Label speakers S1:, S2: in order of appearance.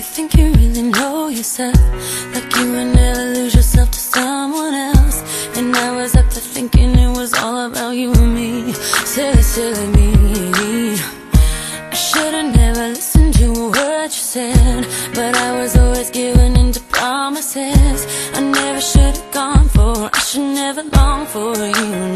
S1: you think you really know yourself, like you would never lose yourself to someone else. And I was up to thinking it was all about you and me. Silly, silly me. I should've never listened to what you said, but I was always giving in to promises I never should've gone for. I should never long for you